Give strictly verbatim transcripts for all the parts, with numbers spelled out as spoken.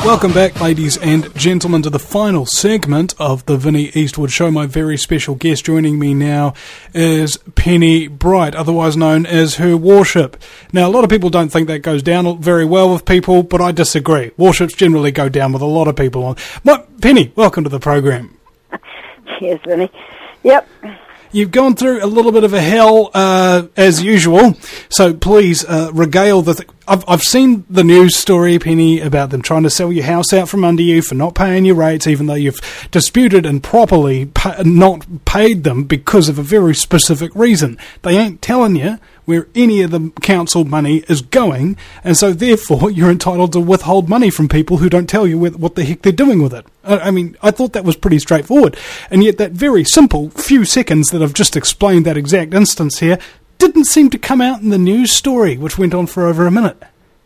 Welcome back, ladies and gentlemen, to the final segment of the Vinnie Eastwood Show. My very special guest joining me now is Penny Bright, otherwise known as Her Worship. Now, a lot of people don't think that goes down very well with people, but I disagree. Worships generally go down with a lot of people on. But Penny, welcome to the program. Cheers, Vinnie. Yep. You've gone through a little bit of a hell, uh, as usual, so please uh, regale the... Th- I've, I've seen the news story, Penny, about them trying to sell your house out from under you for not paying your rates, even though you've disputed and properly pay, not paid them because of a very specific reason. They ain't telling you where any of the council money is going, and so therefore you're entitled to withhold money from people who don't tell you what the heck they're doing with it. I mean, I thought that was pretty straightforward, and yet that very simple few seconds that I've just explained that exact instance here didn't seem to come out in the news story, which went on for over a minute.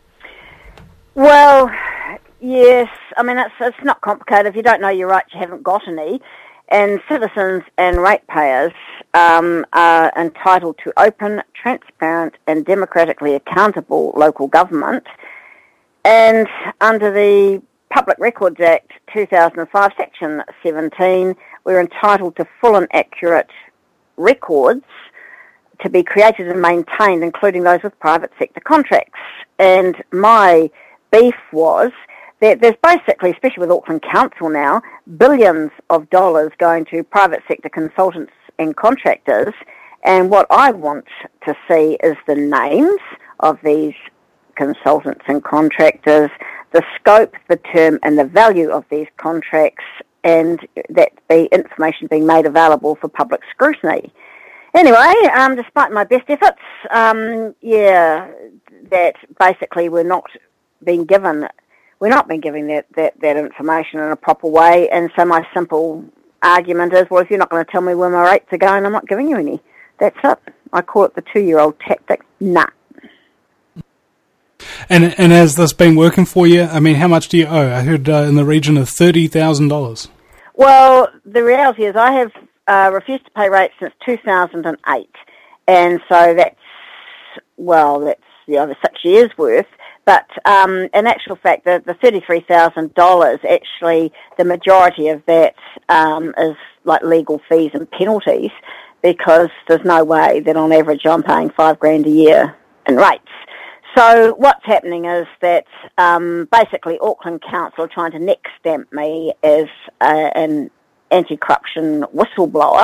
Well, yes, I mean, it's, it's not complicated. If you don't know your rights, you haven't got any. And citizens and ratepayers um, are entitled to open, transparent and democratically accountable local government. And under the Public Records Act two thousand five, Section seventeen, we're entitled to full and accurate records to be created and maintained, including those with private sector contracts. And my beef was that there's basically, especially with Auckland Council now, billions of dollars going to private sector consultants and contractors. And what I want to see is the names of these consultants and contractors, the scope, the term and the value of these contracts, and that the information being made available for public scrutiny. Anyway, um, despite my best efforts, um, yeah, that basically we're not being given, we're not being given that, that, that information in a proper way, and so my simple argument is, well, if you're not going to tell me where my rates are going, I'm not giving you any. That's it. I call it the two-year-old tactic. Nah. And and has this been working for you? I mean, how much do you owe? I heard uh, in the region of thirty thousand dollars. Well, the reality is I have uh, refused to pay rates since two thousand eight, and so that's, well, that's you know, over six years' worth. But um, in actual fact, the, the thirty-three thousand dollars, actually, the majority of that um, is like legal fees and penalties, because there's no way that on average I'm paying five grand a year in rates. So what's happening is that um, basically Auckland Council are trying to neck stamp me as uh, an anti-corruption whistleblower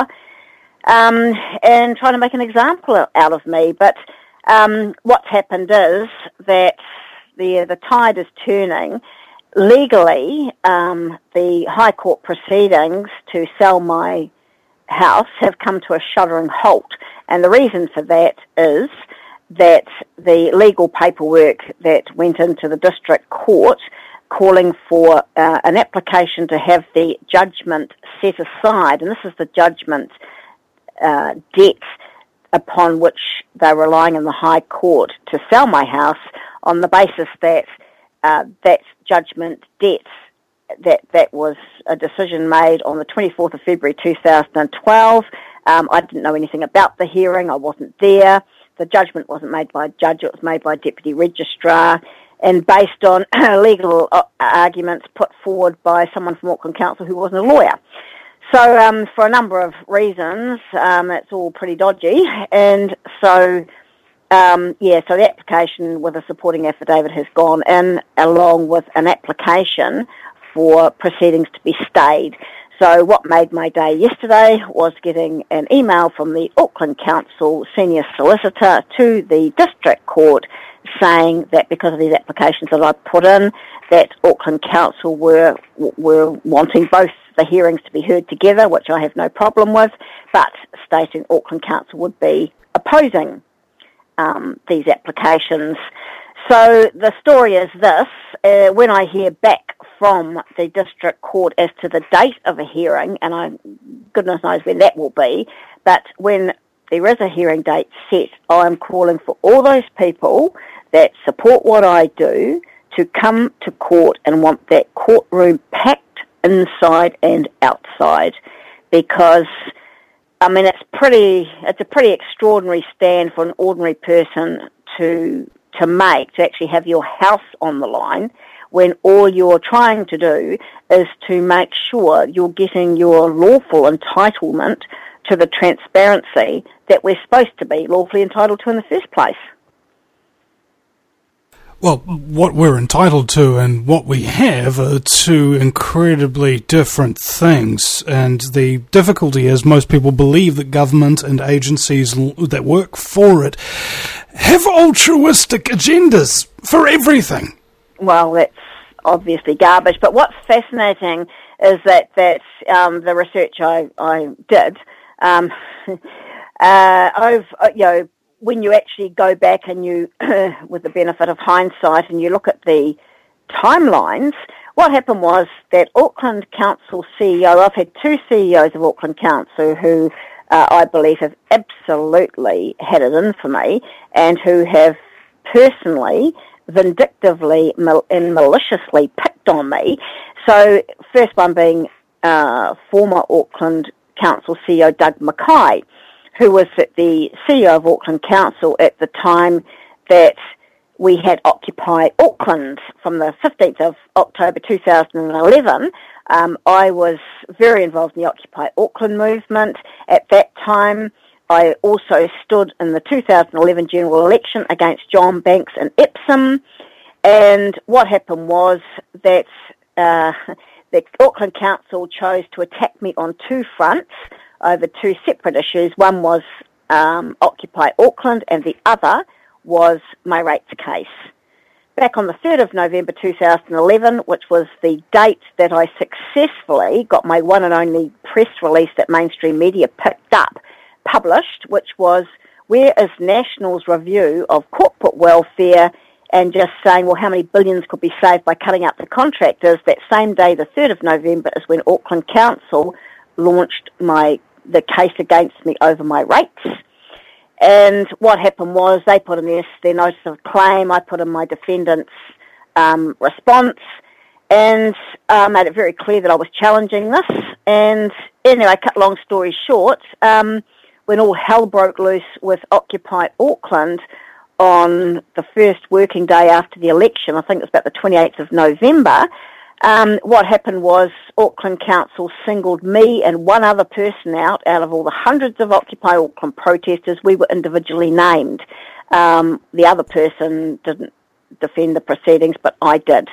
um, and trying to make an example out of me. But um, what's happened is that the the tide is turning. Legally, um, the High Court proceedings to sell my house have come to a shuddering halt, and the reason for that is that the legal paperwork that went into the district court calling for uh, an application to have the judgment set aside, and this is the judgment uh, debt upon which they're relying in the High Court to sell my house, on the basis that uh, that judgment debt, that that was a decision made on the twenty-fourth of February two thousand twelve. Um, I didn't know anything about the hearing. I wasn't there. The judgment wasn't made by a judge. It was made by a deputy registrar, and based on legal arguments put forward by someone from Auckland Council who wasn't a lawyer. So um, for a number of reasons, um, it's all pretty dodgy. And so, um, yeah, so the application with a supporting affidavit has gone in, along with an application for proceedings to be stayed. So what made my day yesterday was getting an email from the Auckland Council senior solicitor to the district court saying that because of these applications that I put in, that Auckland Council were were wanting both the hearings to be heard together, which I have no problem with, but stating Auckland Council would be opposing um, these applications. So the story is this: uh, when I hear back from the district court as to the date of a hearing, and I, goodness knows when that will be, but when there is a hearing date set, I'm calling for all those people that support what I do to come to court and want that courtroom packed inside and outside, because I mean it's pretty it's a pretty extraordinary stand for an ordinary person to to make, to actually have your house on the line when all you're trying to do is to make sure you're getting your lawful entitlement to the transparency that we're supposed to be lawfully entitled to in the first place. Well, what we're entitled to and what we have are two incredibly different things, and the difficulty is most people believe that government and agencies that work for it have altruistic agendas for everything. Well, that's obviously garbage, but what's fascinating is that, that um, the research I, I did, um, uh, I've, you know, when you actually go back and you, with the benefit of hindsight, and you look at the timelines, what happened was that Auckland Council C E O, I've had two C E Os of Auckland Council who uh, I believe have absolutely had it in for me and who have personally, vindictively mal- and maliciously picked on me. So first one being uh, former Auckland Council C E O Doug Mackay, who was the C E O of Auckland Council at the time that we had Occupy Auckland from the fifteenth of October two thousand eleven. Um, I was very involved in the Occupy Auckland movement. At that time, I also stood in the two thousand eleven general election against John Banks and Epsom. And what happened was that uh, the Auckland Council chose to attack me on two fronts over two separate issues. One was um, Occupy Auckland and the other was my rates case. Back on the third of November two thousand eleven, which was the date that I successfully got my one and only press release that mainstream media picked up, published, which was, where is National's review of corporate welfare, and just saying, well, how many billions could be saved by cutting out the contractors. That same day, the third of November, is when Auckland Council launched my the case against me over my rates. And what happened was they put in their, their notice of claim, I put in my defendant's um, response, and uh, made it very clear that I was challenging this. And anyway, cut long story short, um, when all hell broke loose with Occupy Auckland on the first working day after the election, I think it was about the twenty-eighth of November, Um, what happened was Auckland Council singled me and one other person out out of all the hundreds of Occupy Auckland protesters. We were individually named. Um, the other person didn't defend the proceedings, but I did.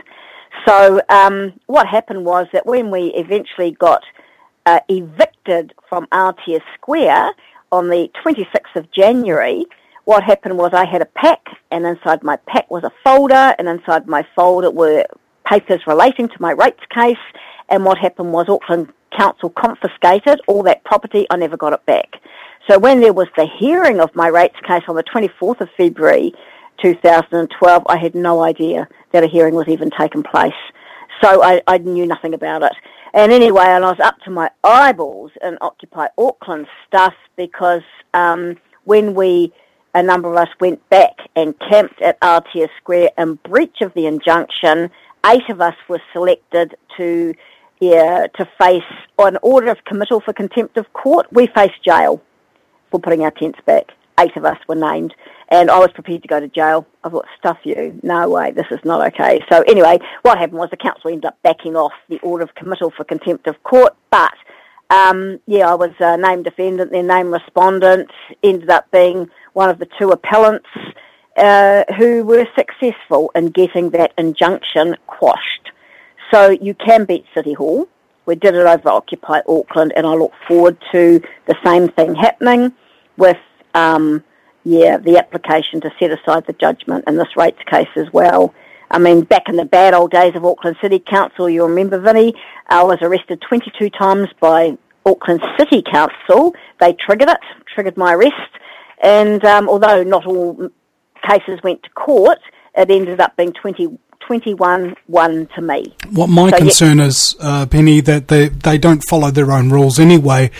So um, what happened was that when we eventually got uh, evicted from Aotea Square on the twenty-sixth of January, what happened was I had a pack, and inside my pack was a folder, and inside my folder were papers relating to my rates case, and what happened was Auckland Council confiscated all that property. I never got it back. So when there was the hearing of my rates case on the twenty-fourth of February two thousand twelve, I had no idea that a hearing was even taking place. So I, I knew nothing about it. And anyway, and I was up to my eyeballs in Occupy Auckland stuff because um, when we, a number of us went back and camped at Aotea Square in breach of the injunction, eight of us were selected to yeah, to face an order of committal for contempt of court. We faced jail for putting our tents back. Eight of us were named, and I was prepared to go to jail. I thought, stuff you, no way, this is not okay. So anyway, what happened was the council ended up backing off the order of committal for contempt of court, but um, yeah, I was uh, named defendant, then named respondent, ended up being one of the two appellants uh, who were successful in getting that injunction quashed. So you can beat City Hall. We did it over Occupy Auckland, and I look forward to the same thing happening with Um, yeah, the application to set aside the judgment in this rates case as well. I mean, back in the bad old days of Auckland City Council, you remember, Vinny, I was arrested twenty-two times by Auckland City Council. They triggered it, triggered my arrest, and um, although not all cases went to court, it ended up being twenty, twenty-one one to me. What my so, concern yeah. is, uh, Penny, that they, they don't follow their own rules anyway.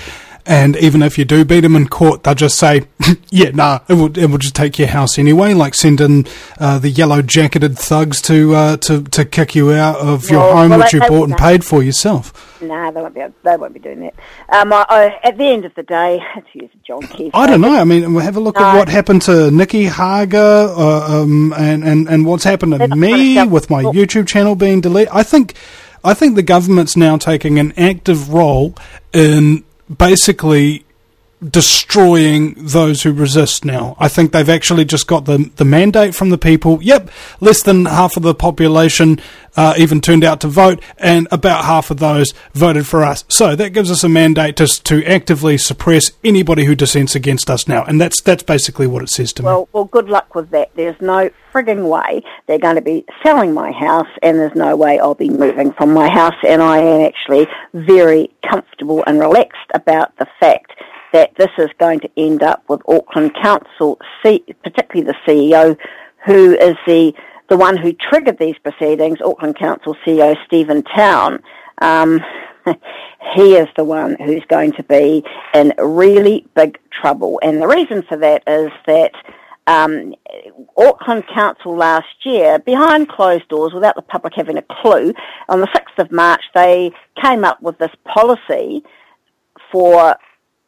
and even if you do beat them in court, they'll just say, yeah, nah, it will, it will just take your house anyway, like send in uh, the yellow-jacketed thugs to, uh, to to kick you out of your well, home, well, which they, you they, bought and paid for yourself. No, nah, they won't be. They won't be doing that. Um, I, I, at the end of the day, to use John Key. I don't know. I mean, we'll have a look no. at what happened to Nikki Hager, uh, um, and, and and what's happened to me with my YouTube channel being deleted. I think, I think the government's now taking an active role in basically destroying those who resist now. I think they've actually just got the the mandate from the people. Yep, less than half of the population uh, even turned out to vote, and about half of those voted for us. So that gives us a mandate to to actively suppress anybody who dissents against us now, and that's that's basically what it says to well, me. Well, good luck with that. There's no frigging way they're going to be selling my house, and there's no way I'll be moving from my house, and I am actually very comfortable and relaxed about the fact that this is going to end up with Auckland Council, particularly the C E O, who is the the one who triggered these proceedings, Auckland Council C E O Stephen Town. Um, he is the one who's going to be in really big trouble. And the reason for that is that um, Auckland Council last year, behind closed doors, without the public having a clue, on the sixth of March, they came up with this policy for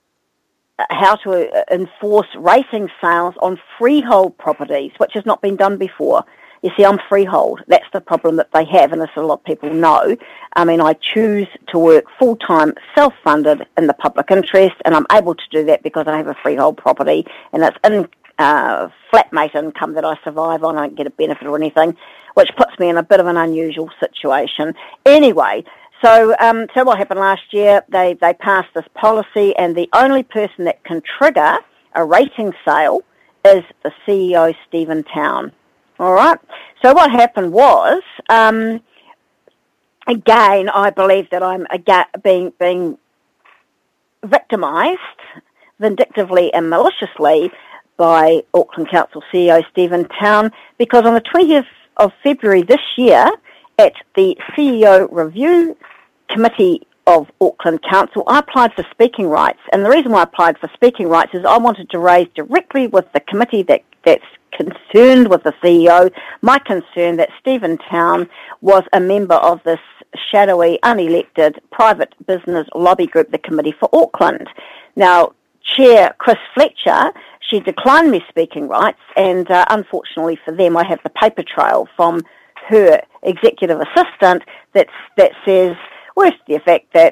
how to enforce rating sales on freehold properties, which has not been done before. You see, I'm freehold. That's the problem that they have, and as a lot of people know. I mean, I choose to work full-time, self-funded in the public interest, and I'm able to do that because I have a freehold property, and it's in uh, flatmate income that I survive on. I don't get a benefit or anything, which puts me in a bit of an unusual situation. Anyway, So, um, so what happened last year? They they passed this policy, and the only person that can trigger a rating sale is the C E O, Stephen Town. All right. So what happened was, um, again, I believe that I'm again being being victimised vindictively and maliciously by Auckland Council C E O Stephen Town, because on the twentieth of February this year, at the C E O Review Committee of Auckland Council, I applied for speaking rights. And the reason why I applied for speaking rights is I wanted to raise directly with the committee that, that's concerned with the C E O my concern that Stephen Town was a member of this shadowy, unelected, private business lobby group, the Committee for Auckland. Now, Chair Chris Fletcher, she declined me speaking rights, and uh, unfortunately for them, I have the paper trail from her executive assistant that that says, worse to the effect that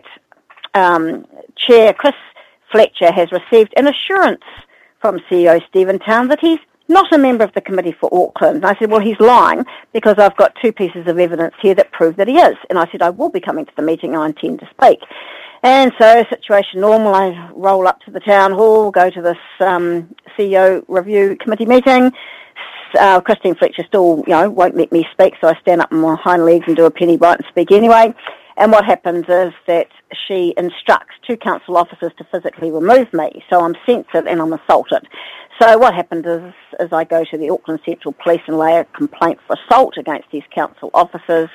um, Chair Chris Fletcher has received an assurance from C E O Stephen Town that he's not a member of the Committee for Auckland. And I said, well, he's lying because I've got two pieces of evidence here that prove that he is. And I said, I will be coming to the meeting and I intend to speak. And so, situation normal, I roll up to the town hall, go to this um, C E O Review Committee meeting. Uh, Christine Fletcher still, you know, won't let me speak, so I stand up on my hind legs and do a penny bite and speak anyway. And what happens is that she instructs two council officers to physically remove me. So I'm censored and I'm assaulted. So what happened is, is I go to the Auckland Central Police and lay a complaint for assault against these council officers,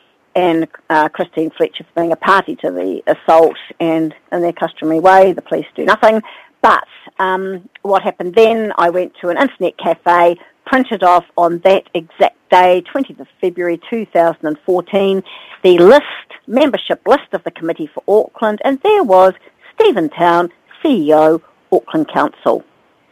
and uh, Christine Fletcher being a party to the assault, and in their customary way, the police do nothing. But um, what happened then, I went to an internet cafe, printed off on that exact day, twentieth of February two thousand fourteen, the list, membership list of the Committee for Auckland, and there was Stephen Town, C E O, Auckland Council.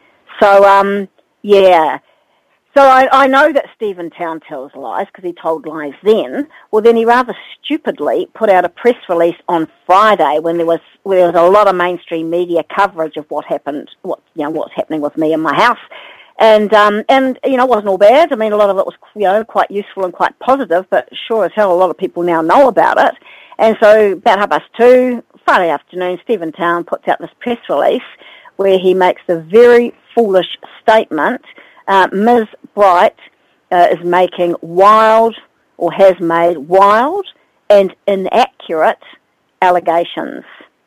So, um, yeah. So I, I know that Stephen Town tells lies because he told lies then. Well, then he rather stupidly put out a press release on Friday when there was when there was a lot of mainstream media coverage of what happened, what you know, what's happening with me in my house. And, um, and, you know, it wasn't all bad. I mean, a lot of it was, you know, quite useful and quite positive, but sure as hell a lot of people now know about it. And so about half past two, Friday afternoon, Stephen Town puts out this press release where he makes the very foolish statement, uh, Miz Bright uh, is making wild, or has made wild and inaccurate allegations.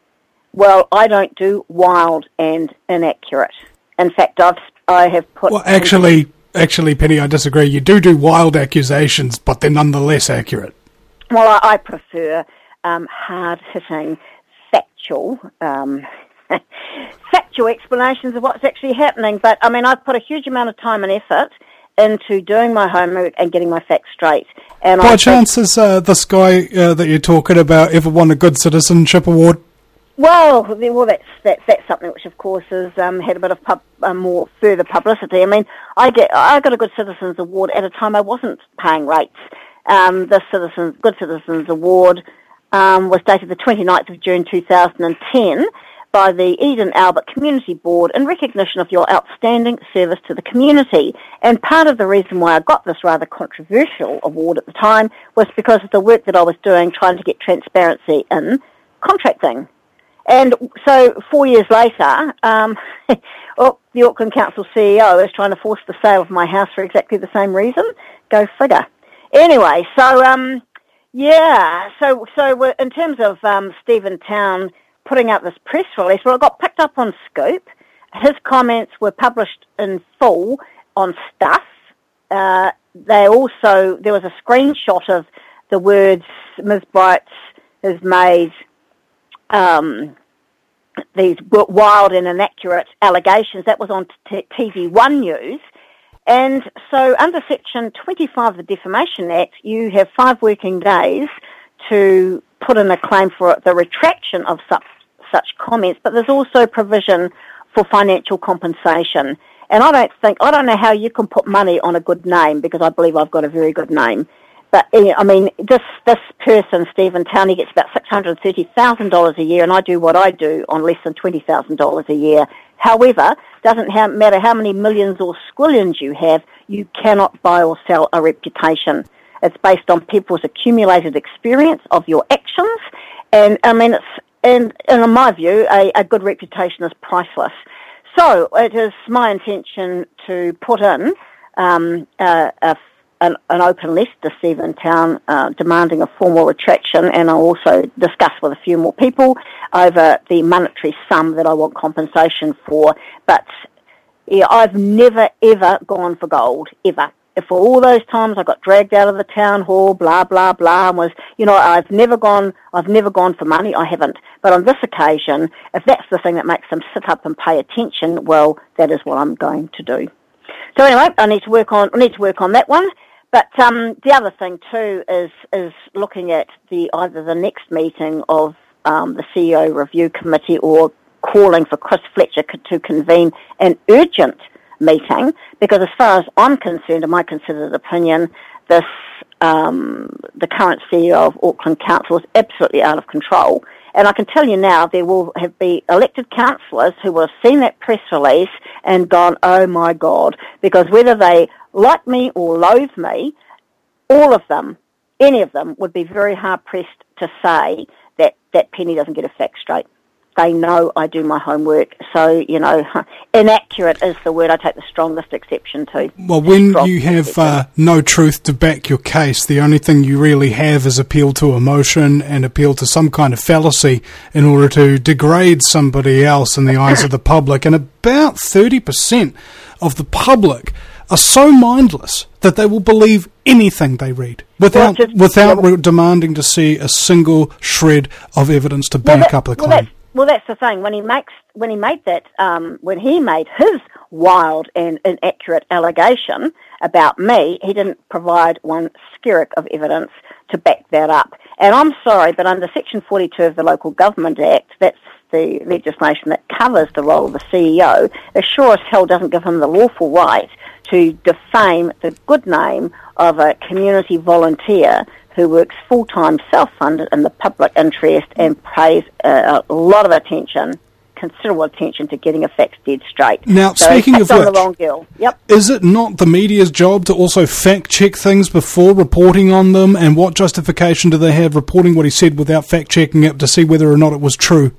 Well, I don't do wild and inaccurate. In fact, I've I have put... Well, actually, actually, Penny, I disagree. You do do wild accusations, but they're nonetheless accurate. Well, I, I prefer um, hard-hitting, factual um, factual explanations of what's actually happening. But, I mean, I've put a huge amount of time and effort into doing my homework and getting my facts straight. And By I chance, has uh, this guy uh, that you're talking about ever won a Good Citizenship Award? Well, well, that's that's that's something which, of course, has um, had a bit of pub, uh, more further publicity. I mean, I get I got a Good Citizens Award at a time I wasn't paying rates. Um, the Citizens Good Citizens Award um, was dated the twenty-ninth of June two thousand ten by the Eden Albert Community Board in recognition of your outstanding service to the community. And part of the reason why I got this rather controversial award at the time was because of the work that I was doing trying to get transparency in contracting. And so four years later, um, oh, the Auckland Council C E O is trying to force the sale of my house for exactly the same reason. Go figure. Anyway, so, um, yeah, so so in terms of um, Stephen Town putting out this press release, well, it got picked up on Scoop. His comments were published in full on Stuff. Uh, they also, there was a screenshot of the words Miz Bright has made Um, these wild and inaccurate allegations. That was on t- T V one News. And so under Section twenty-five of the Defamation Act, you have five working days to put in a claim for the retraction of such, such comments, but there's also provision for financial compensation. And I don't think, I don't know how you can put money on a good name, because I believe I've got a very good name. But, I mean, this this person, Stephen Town, he gets about six hundred thirty thousand dollars a year, and I do what I do on less than twenty thousand dollars a year. However, doesn't ha- matter how many millions or squillions you have, you cannot buy or sell a reputation. It's based on people's accumulated experience of your actions, and, I mean, it's, and, and in my view, a, a good reputation is priceless. So, it is my intention to put in um, a, a An, an open list to Stephen Town uh, demanding a formal retraction, and I'll also discuss with a few more people over the monetary sum that I want compensation for. But yeah, I've never, ever gone for gold, ever. For all those times I got dragged out of the town hall, blah, blah, blah, and was, you know, I've never gone, I've never gone for money, I haven't. But on this occasion, if that's the thing that makes them sit up and pay attention, well, that is what I'm going to do. So anyway, I need to work on, I need to work on that one. But um, the other thing too is is looking at the either the next meeting of um, the C E O review committee, or calling for Chris Fletcher to convene an urgent meeting, because as far as I'm concerned, in my considered opinion, this um, the current C E O of Auckland Council is absolutely out of control. And I can tell you now, there will have be elected councillors who will have seen that press release and gone, oh my God, because whether they like me or loathe me, all of them, any of them, would be very hard-pressed to say that that Penny doesn't get a fact straight. They know I do my homework. So, you know, inaccurate is the word I take the strongest exception to. Well, when you have uh, no truth to back your case, the only thing you really have is appeal to emotion and appeal to some kind of fallacy in order to degrade somebody else in the eyes of the public. And about thirty percent of the public are so mindless that they will believe anything they read without well, just, without yeah, demanding to see a single shred of evidence to back well, that, up the claim. Well, that's, well, that's the thing. When he makes, when he made that, um, when he made his wild and inaccurate allegation about me, he didn't provide one skerrick of evidence to back that up. And I'm sorry, but under Section forty-two of the Local Government Act, that's the legislation that covers the role of the C E O, it sure as hell doesn't give him the lawful right to defame the good name of a community volunteer who works full-time self-funded in the public interest and pays a, a lot of attention, considerable attention to getting a facts dead straight. Now, so speaking of on which, the wrong girl. Yep. Is it not the media's job to also fact-check things before reporting on them, and what justification do they have reporting what he said without fact-checking it to see whether or not it was true?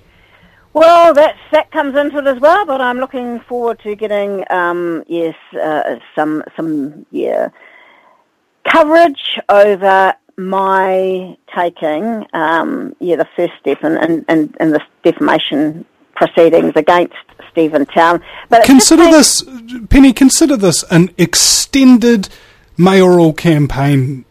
Well, that that comes into it as well, but I'm looking forward to getting um, yes uh, some some yeah coverage over my taking um, yeah the first step in in, in, in the defamation proceedings against Stephen Town. But consider this, Penny. Consider this an extended mayoral campaign.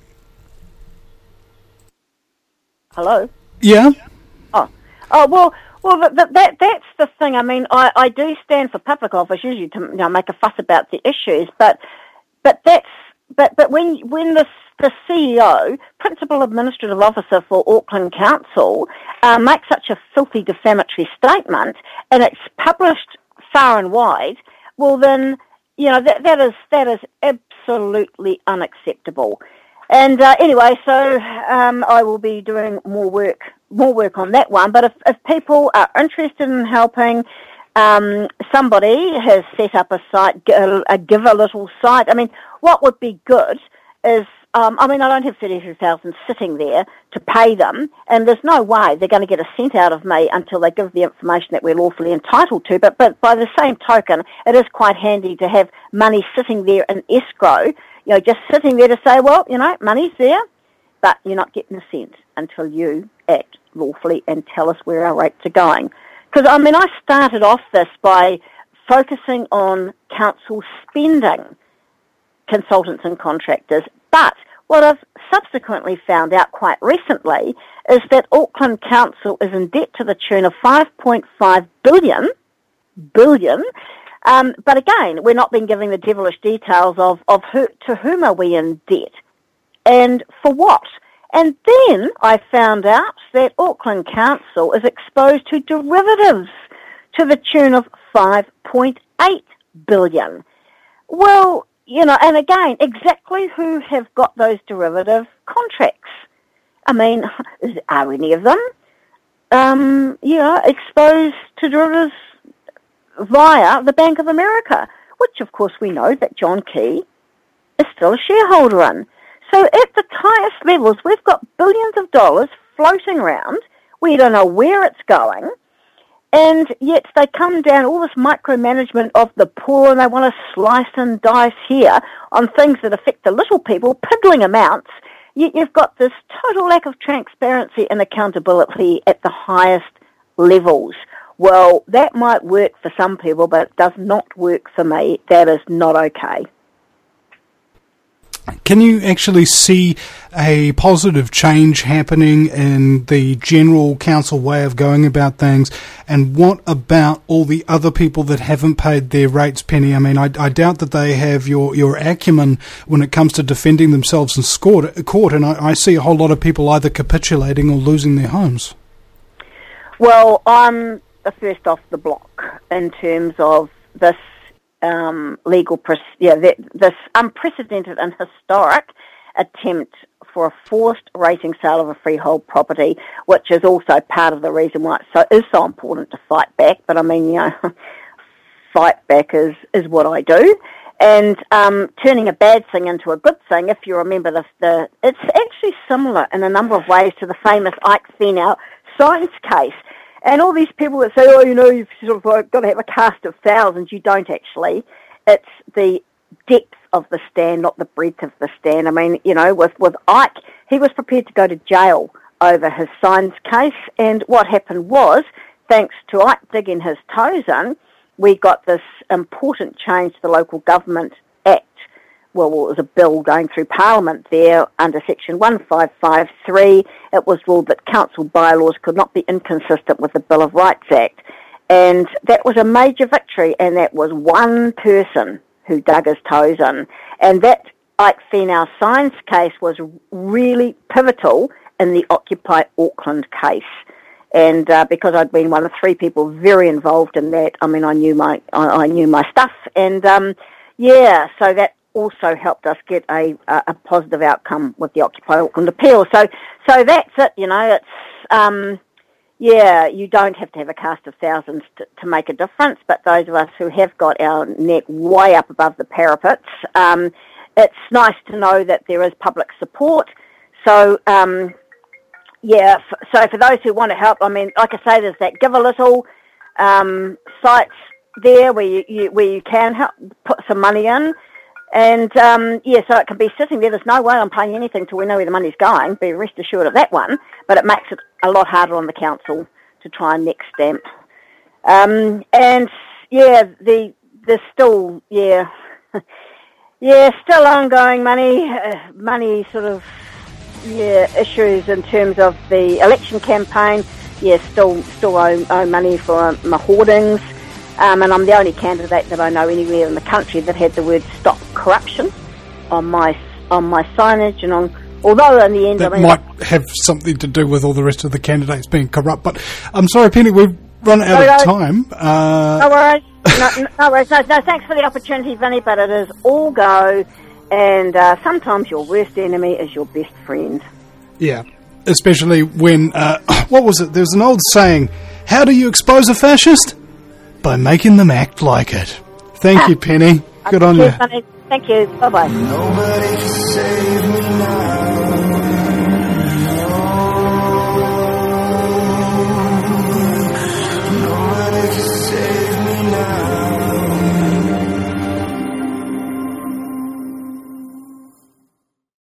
Hello. Yeah. Oh, well, Well, that, that that's the thing. I mean, I, I do stand for public office usually to you know, make a fuss about the issues, but but that's but but when when the the C E O, Principal Administrative Officer for Auckland Council, uh, makes such a filthy defamatory statement, and it's published far and wide, well then, you know, that that is that is absolutely unacceptable. And uh, anyway, so um, I will be doing more work more work on that one. But if, if people are interested in helping, um, somebody has set up a site, a Give a Little site. I mean, what would be good is, um, I mean, I don't have thirty-two thousand sitting there to pay them, and there's no way they're going to get a cent out of me until they give the information that we're lawfully entitled to. But, but by the same token, it is quite handy to have money sitting there in escrow, you know, just sitting there to say, well, you know, money's there, but you're not getting a cent until you act lawfully and tell us where our rates are going. Because, I mean, I started off this by focusing on council spending, consultants and contractors, but what I've subsequently found out quite recently is that Auckland Council is in debt to the tune of five point five billion, billion, um, but again, we're not being given the devilish details of, of who, to whom are we in debt and for what. And then I found out that Auckland Council is exposed to derivatives to the tune of five point eight billion. Well, you know, and again, exactly who have got those derivative contracts? I mean, are any of them, um, you know, exposed to derivatives via the Bank of America, which of course we know that John Key is still a shareholder in. So at the highest levels, we've got billions of dollars floating around. We don't know where it's going. And yet they come down, all this micromanagement of the poor, and they want to slice and dice here on things that affect the little people, piddling amounts. Yet you've got this total lack of transparency and accountability at the highest levels. Well, that might work for some people, but it does not work for me. That is not okay. Can you actually see a positive change happening in the general council way of going about things? And what about all the other people that haven't paid their rates, Penny? I mean, I, I doubt that they have your, your acumen when it comes to defending themselves in court, court and I, I see a whole lot of people either capitulating or losing their homes. Well, I'm the first off the block in terms of this Um, legal, yeah, this unprecedented and historic attempt for a forced rating sale of a freehold property, which is also part of the reason why it so, is so important to fight back. But I mean, you know, fight back is, is what I do. And um, turning a bad thing into a good thing, if you remember, the, the it's actually similar in a number of ways to the famous Ike Fenau science case. And all these people that say, oh, you know, you've sort of like got to have a cast of thousands. You don't actually. It's the depth of the stand, not the breadth of the stand. I mean, you know, with, with Ike, he was prepared to go to jail over his science case. And what happened was, thanks to Ike digging his toes in, we got this important change to the Local Government Act. Well, it was a bill going through Parliament there under Section one five five three. It was ruled that council bylaws could not be inconsistent with the Bill of Rights Act. And that was a major victory, and that was one person who dug his toes in. And that Ike Fenau science case was really pivotal in the Occupy Auckland case. And uh, because I'd been one of three people very involved in that, I mean, I knew my I, I knew my stuff. And, um, yeah, so that also helped us get a, a positive outcome with the Occupy Auckland appeal. So, so that's it. You know, it's um, yeah, you don't have to have a cast of thousands to, to make a difference. But those of us who have got our neck way up above the parapets, um, it's nice to know that there is public support. So, um, yeah. F- so for those who want to help, I mean, like I say, there's that Give a Little um, sites there where you, you where you can help put some money in. And, um, yeah, so it can be sitting there. There's no way I'm paying anything till we know where the money's going. Be rest assured of that one. But it makes it a lot harder on the council to try and next stamp. Um, and, yeah, the there's still, yeah, yeah, still ongoing money, uh, money sort of, yeah, issues in terms of the election campaign. yeah, still still owe, owe money for my hoardings. Um, and I'm the only candidate that I know anywhere in the country that had the word "Stop Corruption" on my on my signage, and on. Although in the end, that I mean, might have something to do with all the rest of the candidates being corrupt. But I'm sorry, Penny, we've run out no, of no, time. Uh, no worries. No, no worries. No, no, thanks for the opportunity, Vinny. But it is all go, and uh, sometimes your worst enemy is your best friend. Yeah, especially when uh, what was it? There's an old saying: "How do you expose a fascist? By making them act like it." Thank you, Penny. Good on you. Thank you. Bye bye.